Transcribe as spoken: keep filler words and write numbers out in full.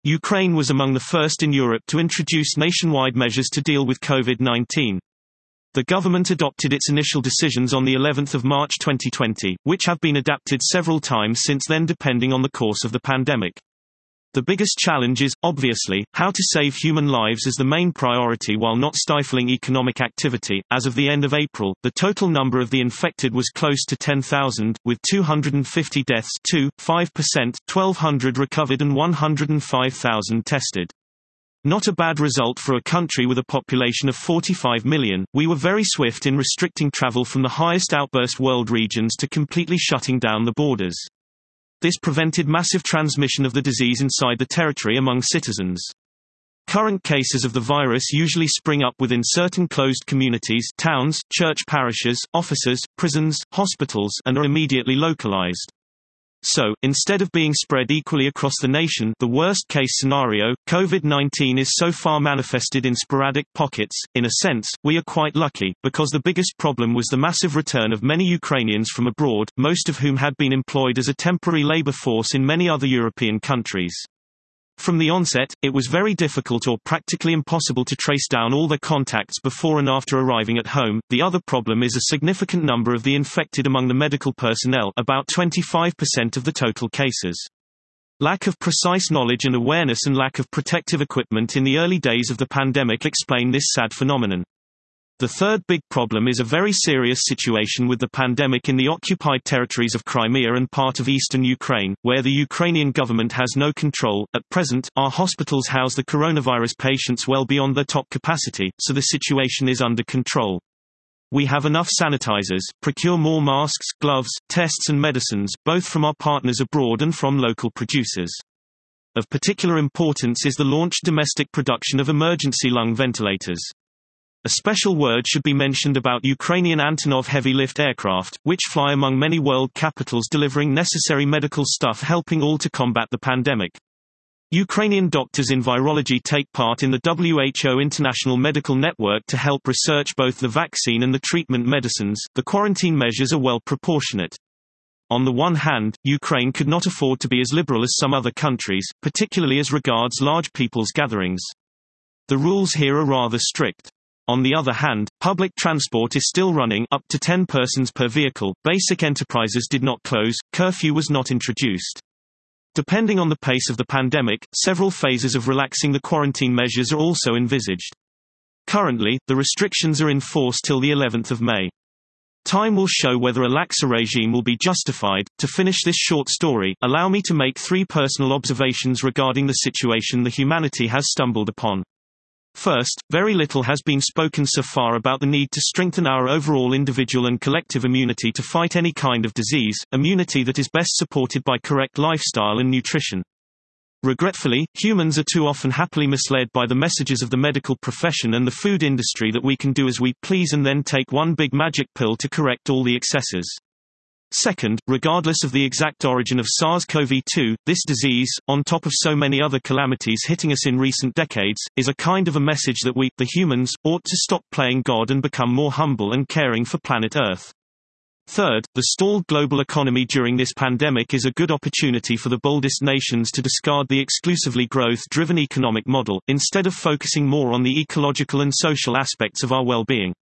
Ukraine was among the first in Europe to introduce nationwide measures to deal with COVID nineteen. The government adopted its initial decisions on the eleventh of March twenty twenty, which have been adapted several times since then depending on the course of the pandemic. The biggest challenge is, obviously, how to save human lives as the main priority while not stifling economic activity. As of the end of April, the total number of the infected was close to ten thousand, with two hundred fifty deaths, two point five percent, twelve hundred recovered and one hundred five thousand tested. Not a bad result for a country with a population of forty-five million. We were very swift in restricting travel from the highest outburst world regions to completely shutting down the borders. This prevented massive transmission of the disease inside the territory among citizens. Current cases of the virus usually spring up within certain closed communities, towns, church parishes, offices, prisons, hospitals, and are immediately localized. So, instead of being spread equally across the nation, the worst-case scenario, COVID nineteen is so far manifested in sporadic pockets. In a sense, we are quite lucky, because the biggest problem was the massive return of many Ukrainians from abroad, most of whom had been employed as a temporary labor force in many other European countries. From the onset, it was very difficult or practically impossible to trace down all their contacts before and after arriving at home. The other problem is a significant number of the infected among the medical personnel, about twenty-five percent of the total cases. Lack of precise knowledge and awareness and lack of protective equipment in the early days of the pandemic explain this sad phenomenon. The third big problem is a very serious situation with the pandemic in the occupied territories of Crimea and part of eastern Ukraine, where the Ukrainian government has no control. At present, our hospitals house the coronavirus patients well beyond their top capacity, so the situation is under control. We have enough sanitizers, procure more masks, gloves, tests and medicines, both from our partners abroad and from local producers. Of particular importance is the launched domestic production of emergency lung ventilators. A special word should be mentioned about Ukrainian Antonov heavy-lift aircraft, which fly among many world capitals delivering necessary medical stuff helping all to combat the pandemic. Ukrainian doctors in virology take part in the W H O International Medical Network to help research both the vaccine and the treatment medicines. The quarantine measures are well proportionate. On the one hand, Ukraine could not afford to be as liberal as some other countries, particularly as regards large people's gatherings. The rules here are rather strict. On the other hand, public transport is still running, up to ten persons per vehicle, basic enterprises did not close, curfew was not introduced. Depending on the pace of the pandemic, several phases of relaxing the quarantine measures are also envisaged. Currently, the restrictions are in force till the eleventh of May. Time will show whether a laxer regime will be justified. To finish this short story, allow me to make three personal observations regarding the situation the humanity has stumbled upon. First, very little has been spoken so far about the need to strengthen our overall individual and collective immunity to fight any kind of disease, immunity that is best supported by correct lifestyle and nutrition. Regretfully, humans are too often happily misled by the messages of the medical profession and the food industry that we can do as we please and then take one big magic pill to correct all the excesses. Second, regardless of the exact origin of SARS CoV two, this disease, on top of so many other calamities hitting us in recent decades, is a kind of a message that we, the humans, ought to stop playing God and become more humble and caring for planet Earth. Third, the stalled global economy during this pandemic is a good opportunity for the boldest nations to discard the exclusively growth-driven economic model, instead of focusing more on the ecological and social aspects of our well-being.